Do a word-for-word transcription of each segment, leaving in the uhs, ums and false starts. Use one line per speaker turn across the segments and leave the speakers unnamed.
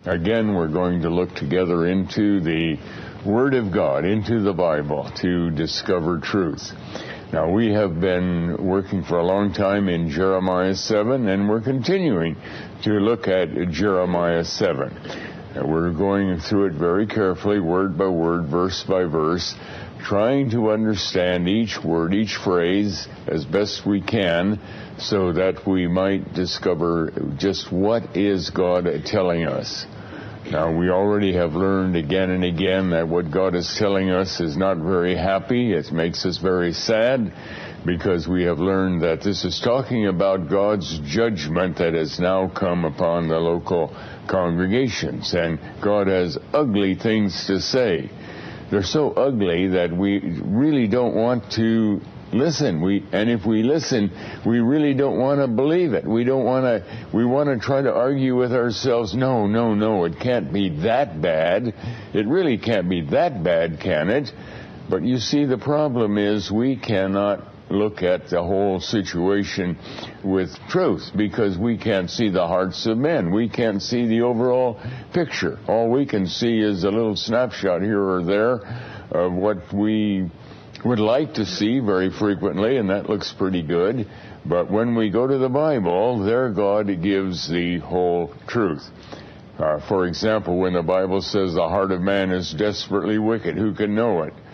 Again, we're going to look together into the Word of God, into the Bible, to discover truth. Now, we have been working for a long time in Jeremiah seven, and we're continuing to look at Jeremiah seven. And we're going through it very carefully, word by word, verse by verse, trying to understand each word, each phrase as best we can, so that we might discover just what is God telling us. Now, we already have learned again and again that what God is telling us is not very happy. It makes us very sad, because we have learned that this is talking about God's judgment that has now come upon the local congregations. And God has ugly things to say. They're so ugly that we really don't want to listen. We and if we listen, we really don't want to believe it. We don't want to. We want to try to argue with ourselves. No, no, no. It can't be that bad. It really can't be that bad, can it? But you see, the problem is we cannot look at the whole situation with truth, because we can't see the hearts of men. We can't see the overall picture. All we can see is a little snapshot here or there of what we would like to see very frequently, and that looks pretty good. But when we go to the Bible, there God gives the whole truth. Uh, for example, when the Bible says the heart of man is desperately wicked, who can know it?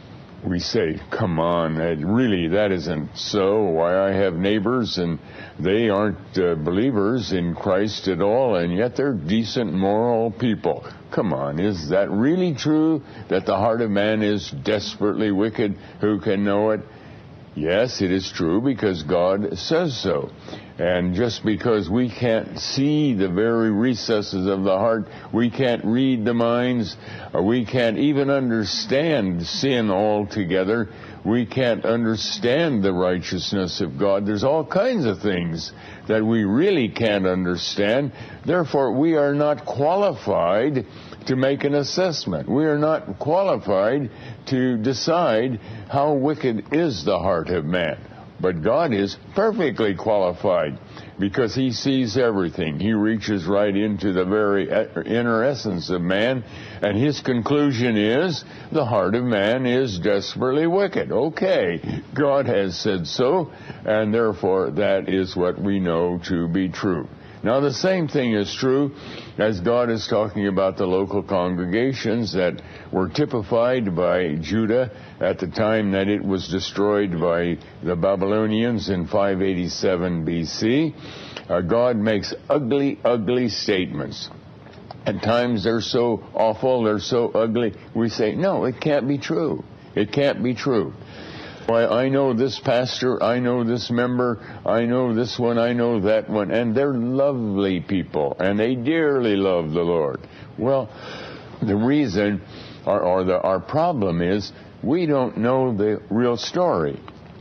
We say, come on, it really, that isn't so. Why, I have neighbors, and they aren't uh, believers in Christ at all, and yet they're decent, moral people. Come on, is that really true, that the heart of man is desperately wicked? Who can know it? Yes, it is true, because God says so. And just because we can't see the very recesses of the heart, we can't read the minds, or we can't even understand sin altogether, we can't understand the righteousness of God. There's all kinds of things that we really can't understand. Therefore, we are not qualified to make an assessment. We are not qualified to decide how wicked is the heart of man. But God is perfectly qualified, because He sees everything. He reaches right into the very inner essence of man, and His conclusion is the heart of man is desperately wicked. Okay, God has said so, and therefore that is what we know to be true. Now, the same thing is true as God is talking about the local congregations that were typified by Judah at the time that it was destroyed by the Babylonians in five eighty-seven B C. Uh, God makes ugly, ugly statements. At times they're so awful, they're so ugly, we say, no, it can't be true. It can't be true. Why, I know this pastor, I know this member, I know this one, I know that one, and they're lovely people, and they dearly love the Lord. Well, the reason, or, or the, our problem is, we don't know the real story.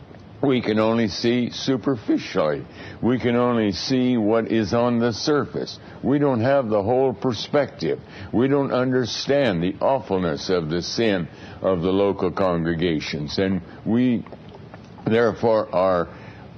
We can only see superficially. We can only see what is on the surface. We don't have the whole perspective. We don't understand the awfulness of the sin of the local congregations. And we, therefore, are,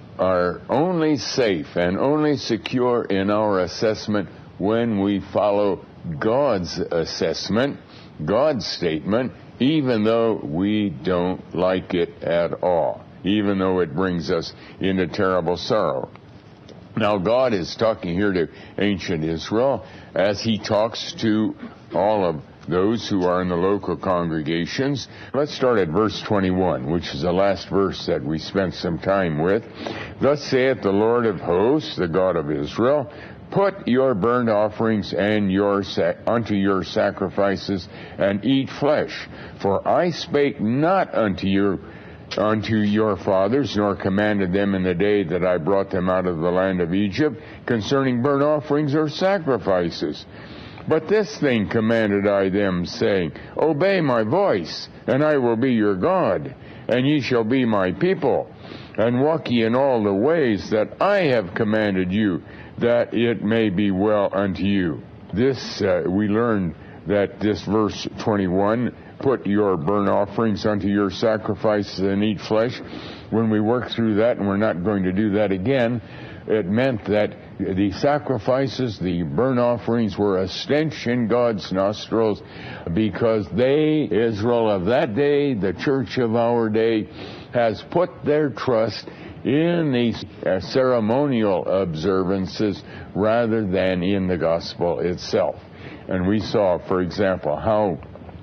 are only safe and only secure in our assessment when we follow God's assessment, God's statement, even though we don't like it at all, even though it brings us into terrible sorrow. Now, God is talking here to ancient Israel as He talks to all of those who are in the local congregations. Let's start at verse twenty-one, which is the last verse that we spent some time with. Thus saith the Lord of hosts, the God of Israel, put your burnt offerings and your sac- unto your sacrifices, and eat flesh. For I spake not unto you unto your fathers, nor commanded them in the day that I brought them out of the land of Egypt, concerning burnt offerings or sacrifices. But this thing commanded I them, saying, Obey my voice, and I will be your God, and ye shall be my people, and walk ye in all the ways that I have commanded you, that it may be well unto you. This, uh, we learned that this verse twenty-one, put your burnt offerings unto your sacrifices and eat flesh. When we work through that, and we're not going to do that again, It meant that the sacrifices, the burnt offerings, were a stench in God's nostrils, because they, Israel of that day, the church of our day, has put their trust in these uh, ceremonial observances rather than in the gospel itself. And we saw, for example, how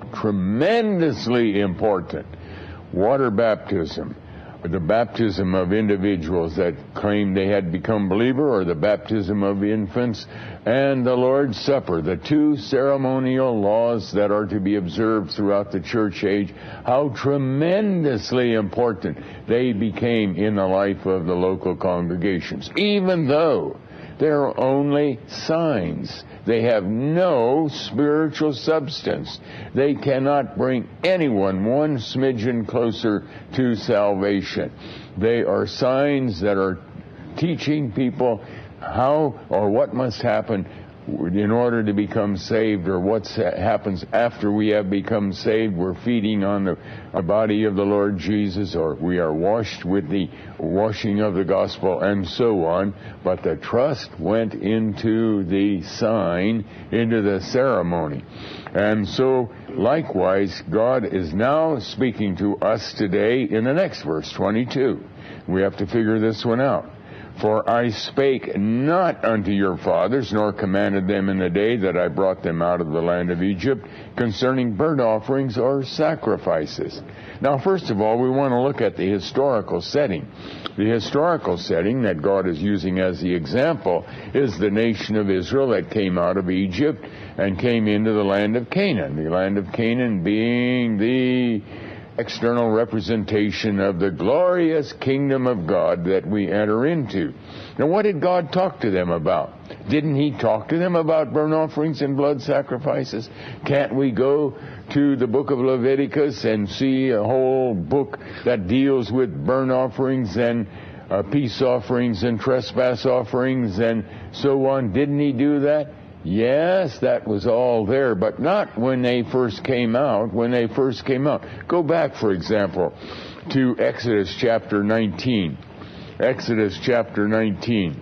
tremendously important water baptism, the baptism of individuals that claimed they had become believer, or the baptism of infants, and the Lord's Supper, the two ceremonial laws that are to be observed throughout the church age, how tremendously important they became in the life of the local congregations, even though they're only signs. They have no spiritual substance. They cannot bring anyone one smidgen closer to salvation. They are signs that are teaching people how or what must happen in order to become saved, or what happens after we have become saved. We're feeding on the, the body of the Lord Jesus, or we are washed with the washing of the gospel, and so on. But the trust went into the sign, into the ceremony. And so, likewise, God is now speaking to us today in the next verse, twenty-two. We have to figure this one out. For I spake not unto your fathers, nor commanded them in the day that I brought them out of the land of Egypt, concerning burnt offerings or sacrifices. Now, first of all, we want to look at the historical setting. The historical setting that God is using as the example is the nation of Israel that came out of Egypt and came into the land of Canaan. The land of Canaan being the external representation of the glorious kingdom of God that we enter into. Now, what did God talk to them about? Didn't He talk to them about burnt offerings and blood sacrifices? Can't we go to the book of Leviticus and see a whole book that deals with burnt offerings and uh, peace offerings and trespass offerings and so on? Didn't He do that? Yes, that was all there, but not when they first came out. When they first came out. Go back, for example, to Exodus chapter nineteen. Exodus chapter nineteen,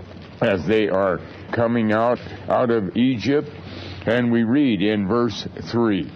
as they are coming out, out of Egypt, and we read in verse three.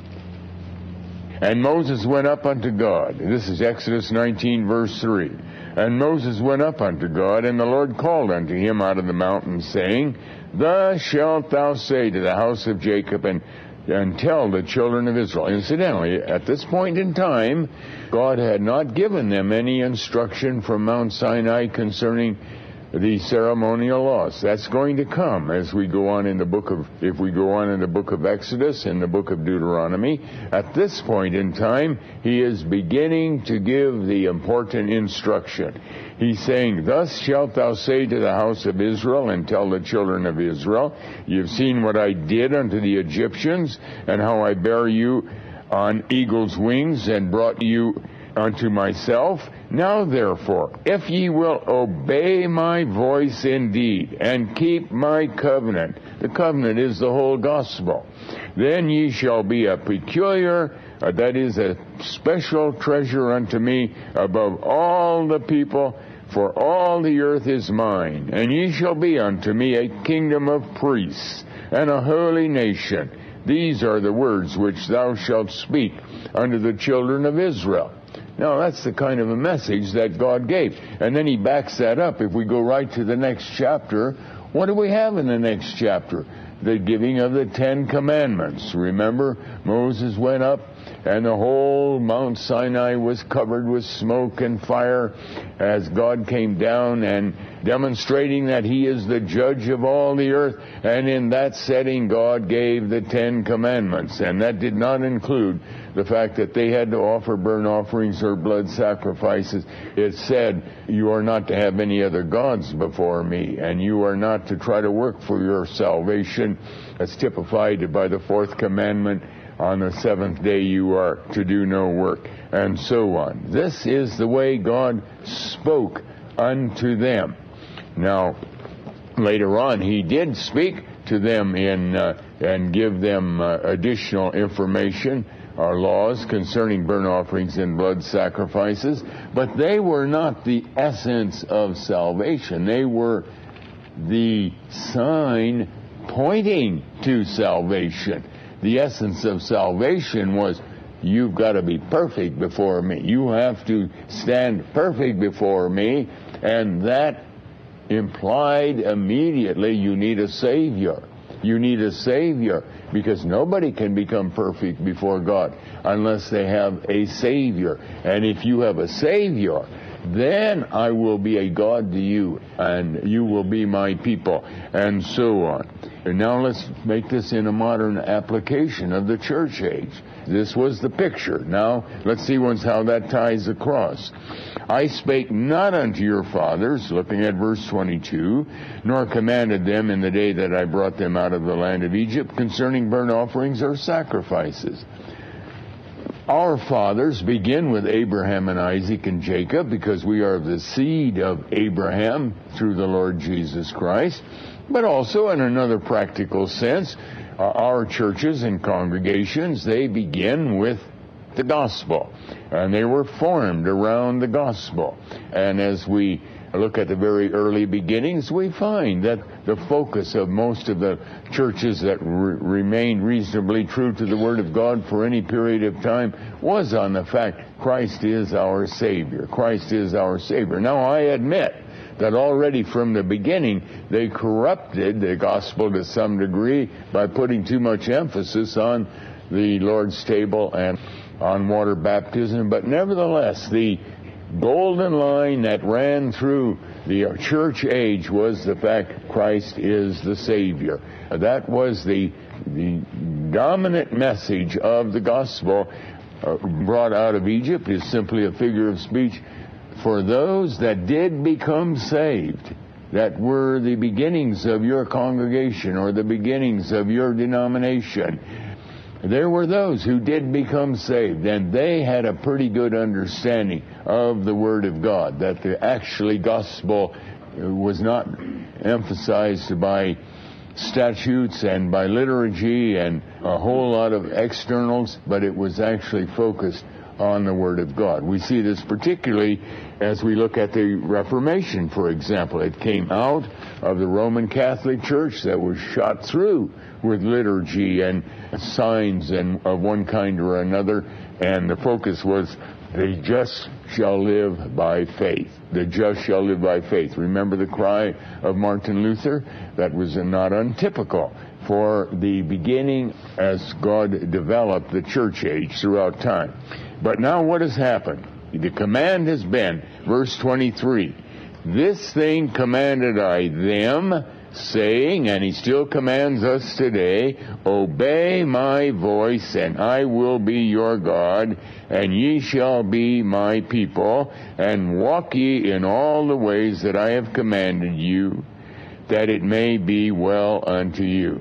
And Moses went up unto God. This is Exodus nineteen, verse three. And Moses went up unto God, and the Lord called unto him out of the mountain, saying, Thus shalt thou say to the house of Jacob, and, and tell the children of Israel. Incidentally, at this point in time, God had not given them any instruction from Mount Sinai concerning the ceremonial laws. That's going to come as we go on in the book of, if we go on in the book of Exodus and the book of Deuteronomy. At this point in time, He is beginning to give the important instruction. He's saying, Thus shalt thou say to the house of Israel, and tell the children of Israel, You've seen what I did unto the Egyptians, and how I bare you on eagle's wings, and brought you unto myself. Now therefore, if ye will obey my voice indeed, and keep my covenant, the covenant is the whole gospel, then ye shall be a peculiar, uh, that is a special treasure unto me above all the people, for all the earth is mine. And ye shall be unto me a kingdom of priests, and a holy nation. These are the words which thou shalt speak unto the children of Israel. Now, that's the kind of a message that God gave. And then He backs that up. If we go right to the next chapter, what do we have in the next chapter? The giving of the Ten Commandments. Remember, Moses went up, and the whole Mount Sinai was covered with smoke and fire as God came down and demonstrating that He is the judge of all the earth. And in that setting, God gave the Ten Commandments. And that did not include the fact that they had to offer burnt offerings or blood sacrifices. It said, you are not to have any other gods before me, and you are not to try to work for your salvation. That's typified by the fourth commandment. On the seventh day you are to do no work, and so on. This is the way God spoke unto them. Now, later on, He did speak to them in uh, and give them uh, additional information, our laws concerning burnt offerings and blood sacrifices, but they were not the essence of salvation. They were the sign pointing to salvation. The essence of salvation was, you've got to be perfect before me. You have to stand perfect before me, and that implied immediately you need a Savior. You need a Savior, because nobody can become perfect before God unless they have a Savior. And if you have a Savior, then I will be a God to you, and you will be my people, and so on. And now let's make this in a modern application of the church age. This was the picture. Now let's see once how that ties across. I spake not unto your fathers, looking at verse twenty-two, nor commanded them in the day that I brought them out of the land of Egypt concerning burnt offerings or sacrifices. Our fathers begin with Abraham and Isaac and Jacob, because we are the seed of Abraham through the Lord Jesus Christ. But also in another practical sense, uh, our churches and congregations, they begin with the gospel, and they were formed around the gospel. And as we look at the very early beginnings, we find that the focus of most of the churches that re- remained reasonably true to the Word of God for any period of time was on the fact Christ is our Savior. Christ is our Savior. Now, I admit that already from the beginning they corrupted the gospel to some degree by putting too much emphasis on the Lord's table and on water baptism, but nevertheless the golden line that ran through the church age was the fact Christ is the Savior. That was the the dominant message of the gospel uh, brought out of Egypt. Is simply a figure of speech for those that did become saved, that were the beginnings of your congregation or the beginnings of your denomination. There were those who did become saved, and they had a pretty good understanding of the Word of God, that the actually gospel was not emphasized by statutes and by liturgy and a whole lot of externals, but it was actually focused on the Word of God. We see this particularly as we look at the Reformation, for example. It came out of the Roman Catholic Church that was shot through with liturgy and signs and of one kind or another, and the focus was the just shall live by faith. The just shall live by faith. Remember the cry of Martin Luther? That was not untypical for the beginning as God developed the church age throughout time. But now what has happened? The command has been, verse twenty-three, this thing commanded I them, saying, and he still commands us today, obey my voice, and I will be your God, and ye shall be my people, and walk ye in all the ways that I have commanded you, that it may be well unto you.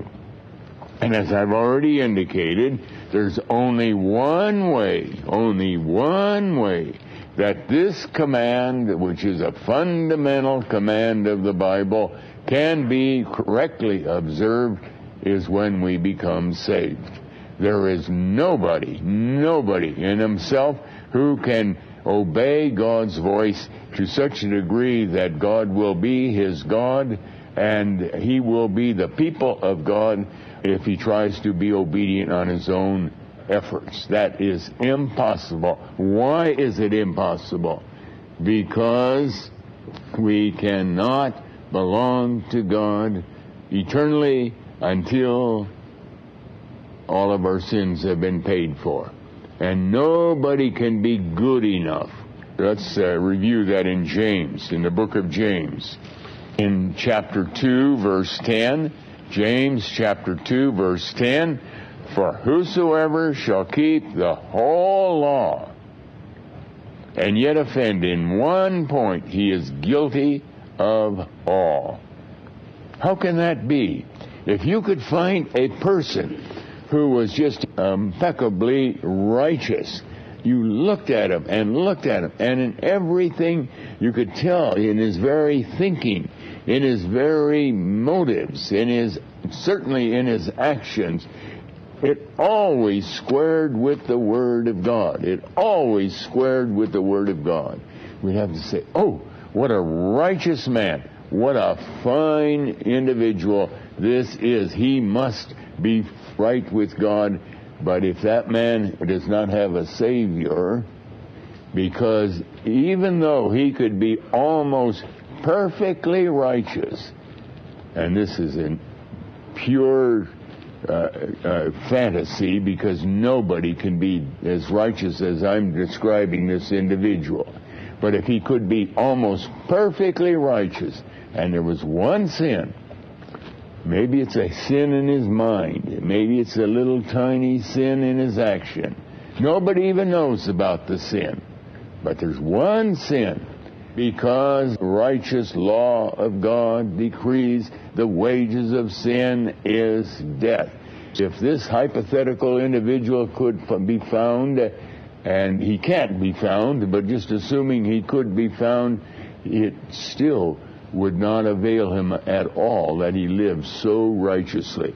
And as I've already indicated, there's only one way, only one way that this command, which is a fundamental command of the Bible, can be correctly observed, is when we become saved. There is nobody, nobody in himself who can obey God's voice to such a degree that God will be his God and he will be the people of God if he tries to be obedient on his own efforts. That is impossible. Why is it impossible? Because we cannot belong to God eternally until all of our sins have been paid for. And nobody can be good enough. Let's uh, review that in James, in the book of James. In chapter two, verse ten, James chapter two, verse ten, for whosoever shall keep the whole law and yet offend in one point, he is guilty of all. How can that be? If you could find a person who was just impeccably righteous, you looked at him and looked at him, and in everything you could tell, in his very thinking, in his very motives, in his certainly in his actions, it always squared with the Word of God. It always squared with the Word of God. We'd have to say, oh, what a righteous man. What a fine individual this is. He must be right with God. But if that man does not have a Savior, because even though he could be almost perfectly righteous, and this is in pure uh, uh, fantasy, because nobody can be as righteous as I'm describing this individual. But if he could be almost perfectly righteous, and there was one sin, maybe it's a sin in his mind, maybe it's a little tiny sin in his action. Nobody even knows about the sin. But there's one sin, because righteous law of God decrees the wages of sin is death. If this hypothetical individual could be found, and he can't be found, but just assuming he could be found, it still would not avail him at all that he lives so righteously.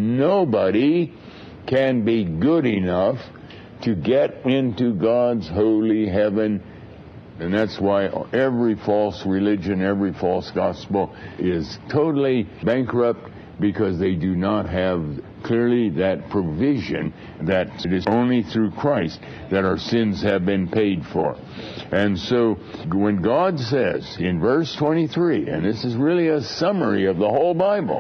Nobody can be good enough to get into God's holy heaven. And that's why every false religion, every false gospel is totally bankrupt, because they do not have clearly that provision that it is only through Christ that our sins have been paid for. And so when God says in verse twenty-three, and this is really a summary of the whole Bible,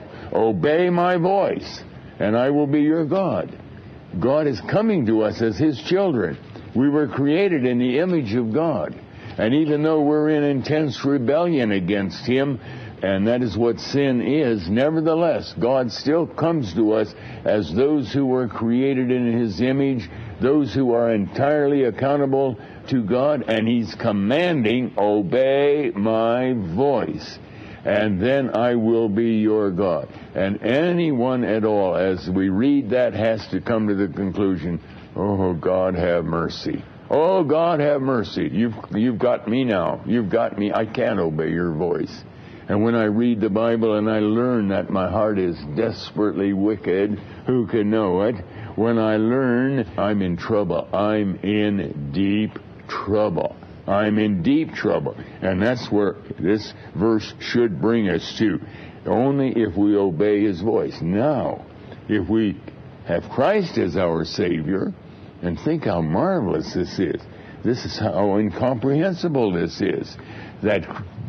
obey my voice and I will be your God. God is coming to us as his children. We were created in the image of God. And even though we're in intense rebellion against him, and that is what sin is, nevertheless, God still comes to us as those who were created in his image, those who are entirely accountable to God, and he's commanding, obey my voice, and then I will be your God. And anyone at all, as we read that, has to come to the conclusion, oh, God, have mercy. Oh, God, have mercy. You've, you've got me now. You've got me. I can't obey your voice. And when I read the Bible and I learn that my heart is desperately wicked, who can know it? When I learn, I'm in trouble. I'm in deep trouble. I'm in deep trouble. And that's where this verse should bring us to. Only if we obey his voice. Now, if we have Christ as our Savior, and think how marvelous this is. This is how incomprehensible this is. That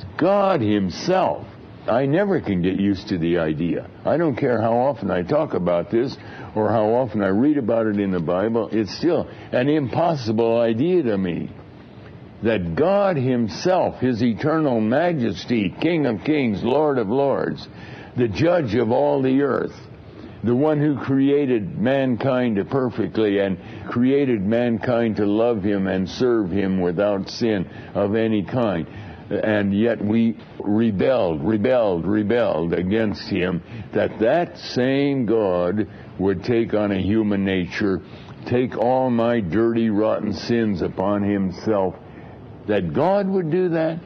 God himself, I never can get used to the idea. I don't care how often I talk about this or how often I read about it in the Bible. It's still an impossible idea to me. That God himself, his eternal majesty, King of kings, Lord of lords, the judge of all the earth, the one who created mankind perfectly and created mankind to love him and serve him without sin of any kind. And yet we rebelled, rebelled, rebelled against him, that that same God would take on a human nature, take all my dirty, rotten sins upon himself. That God would do that?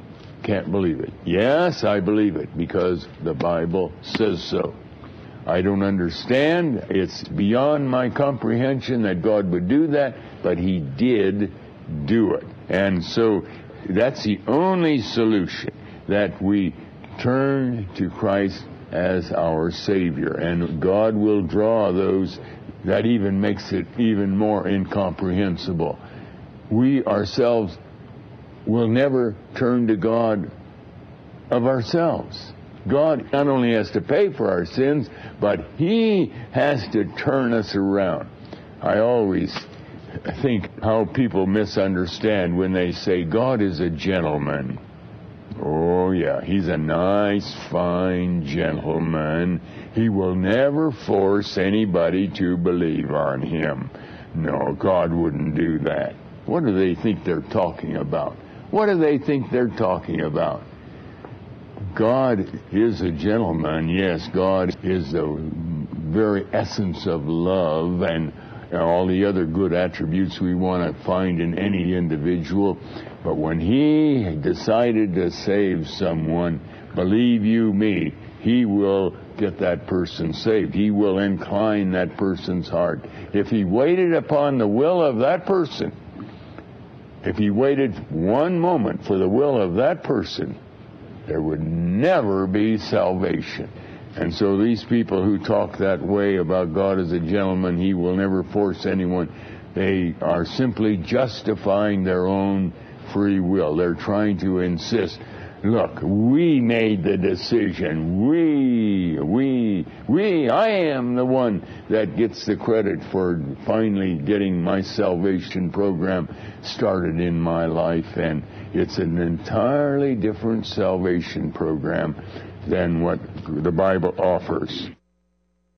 Can't believe it. Yes, I believe it, because the Bible says so. I don't understand. It's beyond my comprehension that God would do that, but he did do it. And so that's the only solution, that we turn to Christ as our Savior. And God will draw those. That even makes it even more incomprehensible. We ourselves will never turn to God of ourselves. God not only has to pay for our sins, but he has to turn us around. I always think how people misunderstand when they say God is a gentleman. Oh yeah, he's a nice, fine gentleman. He will never force anybody to believe on him. No, God wouldn't do that. What do they think they're talking about? What do they think they're talking about? God is a gentleman. Yes, God is the very essence of love and all the other good attributes we want to find in any individual. But when he decided to save someone, believe you me, he will get that person saved. He will incline that person's heart. If he waited upon the will of that person, if he waited one moment for the will of that person, there would never be salvation. And so these people who talk that way about God as a gentleman, he will never force anyone, they are simply justifying their own free will. They're trying to insist, look, we made the decision. We, we, we, I am the one that gets the credit for finally getting my salvation program started in my life. And it's an entirely different salvation program than what the Bible offers.